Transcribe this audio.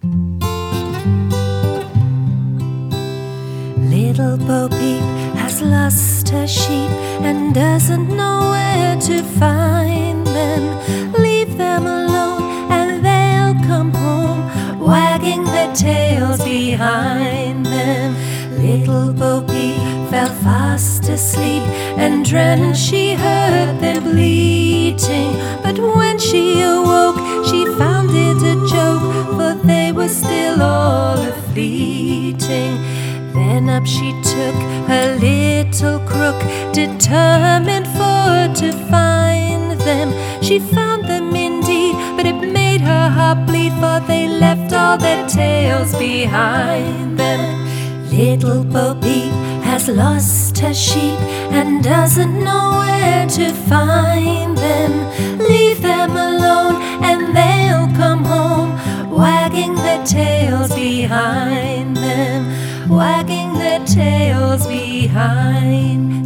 Little Bo Peep has lost her sheep and doesn't know where to find them. Leave them alone and they'll come home, wagging their tails behind them. Little Bo Peep fell fast asleep, and dreamt she heard them bleating. But when she awoke, she found it a joke, for they were still all a-fleeting. Then up she took her little crook, determined for to find them. She found them indeed, but it made her heart bleed, for they left all their tails behind them. Little Bo Peep has lost her sheep and doesn't know where to find them. Leave them alone and they'll come home, wagging their tails behind them, wagging their tails behind